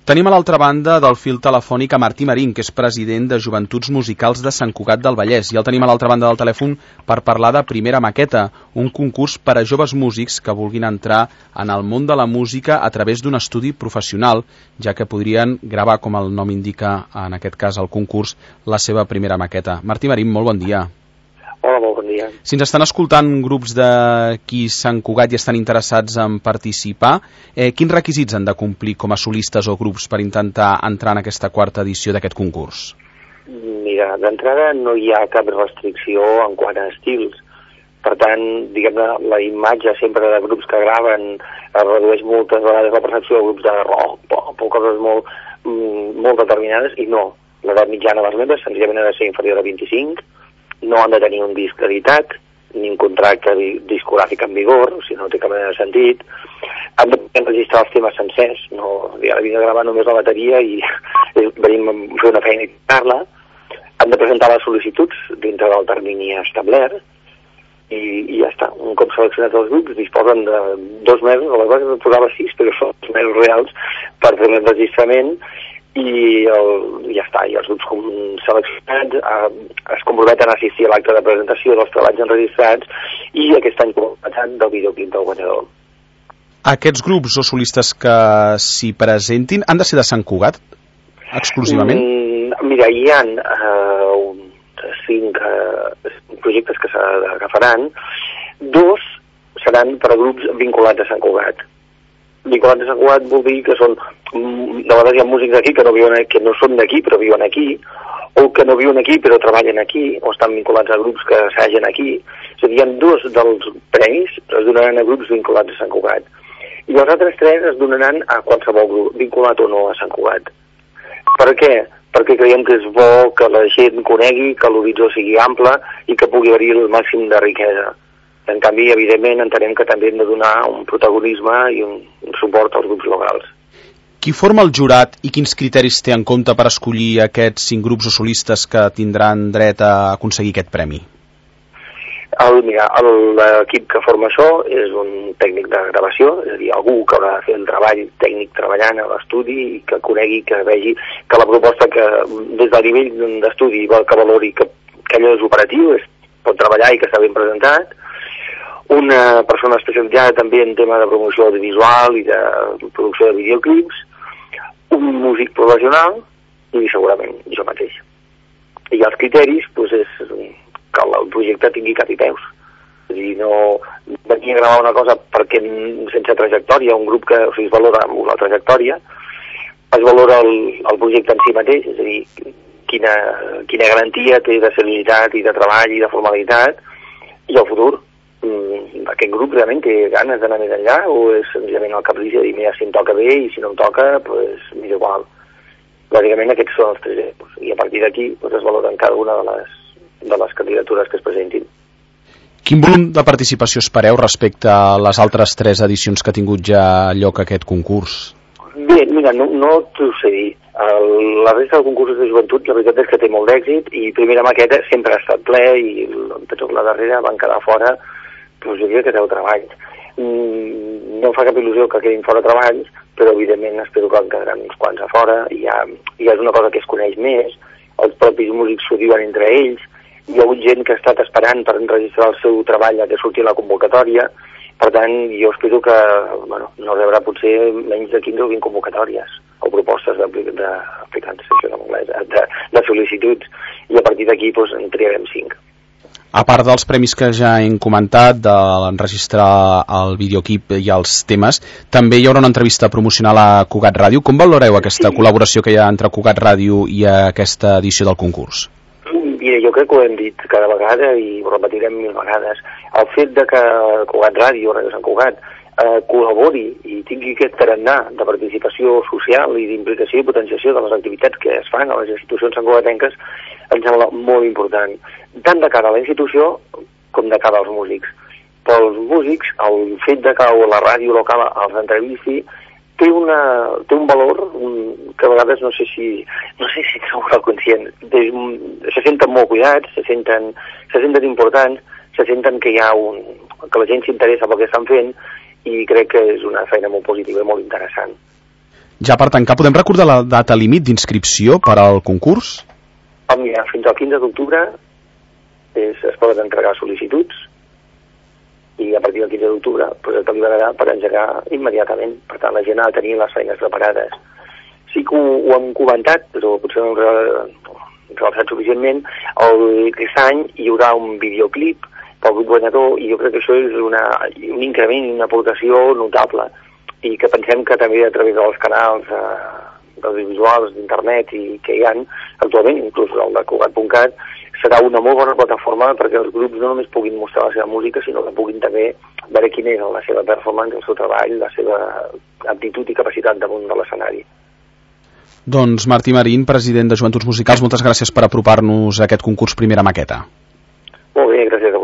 Tenim a l'altra banda del fil telefònic a Martí Marín, que és president de Joventuts Musicals de Sant Cugat del Vallès. I el tenim a l'altra banda del telèfon per parlar de Primera Maqueta, un concurs per a joves músics que vulguin entrar en el món de la música a través d'un estudi professional, ja que podrien gravar, com el nom indica, en aquest cas el concurs, la seva primera maqueta. Martí Marín, molt bon dia. Hola, molt bon dia. Si ens estan escoltant grups d'aquí Sant Cugat i estan interessats en participar, quins requisits han de complir com a solistes o grups per intentar entrar en aquesta quarta edició d'aquest concurs? Mira, d'entrada no hi ha cap restricció en quant a estils. Per tant, diguem-ne, la imatge sempre de grups que graven es redueix moltes vegades la percepció de grups de rock o coses molt determinades, i no. L'edat mitjana dels membres senzillament ha de ser inferior a 25, no han de tenir un disc editat, ni un contracte discogràfic en vigor, o sigui, no té cap mena de sentit. Han de enregistrar els temes sencers, no, ara vinc a gravar només la bateria i venim a fer una feina i tocar-la. Han de presentar les sol·licituds dintre del termini establert i ja està. Un cop seleccionats els grups disposen de 2 mesos, a les bases en posava 6, però són 2 mesos reals per fer l'enregistrament, i ja està, i els grups seleccionats es comprometen a assistir a l'acte de presentació dels treballs enregistrats i aquest any començat del videoclip del guanyador. Aquests grups o solistes que s'hi presentin han de ser de Sant Cugat exclusivament? Mira, hi ha 5 projectes que s'agafaran. 2 seran per a grups vinculats a Sant Cugat. Vinculats a Sant Cugat vol dir que són, de vegades hi ha músics aquí que no són d'aquí però viuen aquí, o que no viuen aquí però treballen aquí, o estan vinculats a grups que assagen aquí. És a dir, hi ha 2 dels premis es donaran a grups vinculats a Sant Cugat, i els altres 3 es donaran a qualsevol grup, vinculat o no a Sant Cugat. Per què? Perquè creiem que és bo que la gent conegui, que l'horitzó sigui ample i que pugui haver-hi el màxim de riquesa. En canvi, evidentment, entenem que també hem de donar un protagonisme i un suport als grups locals. Qui forma el jurat i quins criteris té en compte per escollir aquests 5 grups o solistes que tindran dret a aconseguir aquest premi? Mira, l'equip que forma això és un tècnic de gravació, és a dir, algú que haurà de fer el treball tècnic treballant a l'estudi i que conegui, que vegi que la proposta que des del nivell d'estudi que valori que allò és operatiu, pot treballar i que està ben presentat. Una persona especialitzada també en tema de promoció audiovisual i de producció de videoclips, un músic professional i segurament jo mateix. I els criteris és que el projecte tingui cap i peus. És a dir, no venir a gravar una cosa perquè sense trajectòria, un grup que es valora la trajectòria, es valora el projecte en si mateix, és a dir, quina garantia té de seriositat i de treball i de formalitat, i el futur. Aquest grup realment té ganes d'anar més enllà o és senzillament el caprici de dir, mira, si em toca bé i si no em toca, m'és igual. Bàsicament aquests són els 3 eixos, i a partir d'aquí es valoren cada una de les candidatures que es presentin. Quin volum de participació espereu respecte a les altres 3 edicions que ha tingut ja lloc aquest concurs? Bé, mira, no t'ho sé dir. La resta de concursos de joventut, la veritat és que té molt d'èxit, i Primera Maqueta sempre ha estat ple, i la darrera van quedar fora, jo diria que 10 treballs. No em fa cap il·lusió que quedin fora treballs, però evidentment espero que en quedaran uns quants a fora, i ja és una cosa que es coneix més, els propis músics s'ho diuen entre ells, hi ha hagut gent que ha estat esperant per enregistrar el seu treball a que surti la convocatòria. Per tant, jo espero que no rebrà potser menys de 15 o 20 convocatòries o propostes d'aplicants, de sol·licituds, i a partir d'aquí en triarem 5. A part dels premis que ja hem comentat, d'enregistrar el videoclip i els temes, també hi haurà una entrevista promocional a Cugat Ràdio. Com valoreu aquesta col·laboració que hi ha entre Cugat Ràdio i aquesta edició del concurs? Mira, jo crec que ho hem dit cada vegada i ho repetirem 1000 vegades. El fet de que Cugat Ràdio, Ràdio Sant Cugat, col·labori i tingui aquest tarannà de participació social i d'implicació i potenciació de les activitats que es fan a les institucions santcugatenques em sembla molt important, tant de cara a la institució com de cara als músics. Pels músics, el fet de que la ràdio local els entrevisti té un valor que a vegades no sé si sou conscient. Se senten molt cuidats, se senten importants, se senten que que la gent s'interessa pel que estan fent, i crec que és una feina molt positiva i molt interessant. Ja per tancar, podem recordar la data límit d'inscripció per al concurs? Mira, fins al 15 d'octubre es poden entregar sol·licituds i a partir del 15 d'octubre es deliberarà per engegar immediatament. Per tant, la gent ha de tenir les feines preparades. Sí que ho hem comentat, però potser no hem relaxat suficientment. Aquest any hi haurà un videoclip pel grup guanyador i jo crec que això és un increment i una aportació notable i que pensem que també a través dels canals audiovisuals d'internet i que hi ha actualment, inclús el de Cugat.cat, serà una molt bona plataforma perquè els grups no només puguin mostrar la seva música, sinó que puguin també veure quina és la seva performance, el seu treball, la seva aptitud i capacitat damunt de l'escenari. Doncs Martí Marín, president de Joventuts Musicals, moltes gràcies per apropar-nos a aquest concurs Primera Maqueta. Molt bé, gràcies a